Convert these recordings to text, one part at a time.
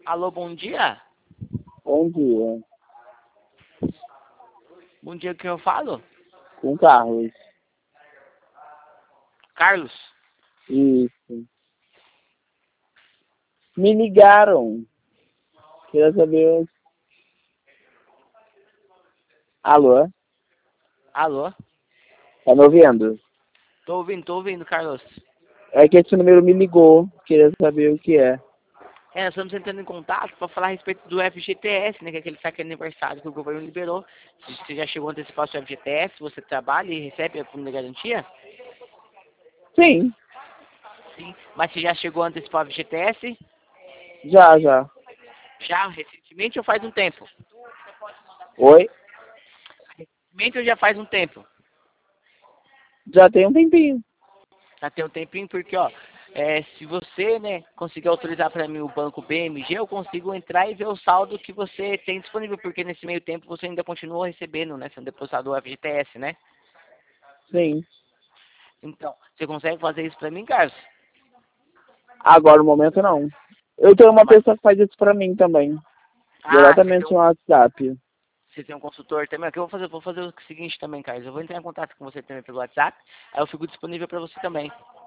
Alô, bom dia? Bom dia. Bom dia, que eu falo? Com Carlos. Carlos? Isso. Me ligaram. Queria saber. Alô? Alô? Tá me ouvindo? Tô ouvindo, Carlos. É que esse número me ligou. Queria saber o que é. Nós estamos entrando em contato para falar a respeito do FGTS, né? Que é aquele saque aniversário que o governo liberou. Se você já chegou a antecipar o seu FGTS, você trabalha e recebe a fundo de garantia? Sim, Sim. Mas você já chegou a antecipar o FGTS? já. Já, recentemente ou faz um tempo? Oi? Recentemente ou já faz um tempo? Já tem um tempinho. Já tem um tempinho, porque, ó, se você, né, conseguir autorizar para mim o banco BMG, eu consigo entrar e ver o saldo que você tem disponível, porque nesse meio tempo você ainda continua recebendo, né, sendo depositado o FGTS, né? Sim. Então, você consegue fazer isso para mim, Carlos? Agora no momento não. Eu tenho uma Mas, pessoa que faz isso pra mim também. você Diretamente no WhatsApp. você tem um consultor também. O que eu vou fazer o seguinte também, Carlos. Eu vou entrar em contato com você também pelo WhatsApp, aí eu fico disponível para você também.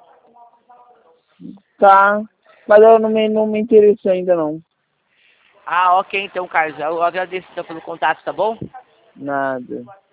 Tá. Mas eu não me interesso ainda não. Ah, ok, então, Carlos. Eu agradeço então pelo contato, tá bom? Nada.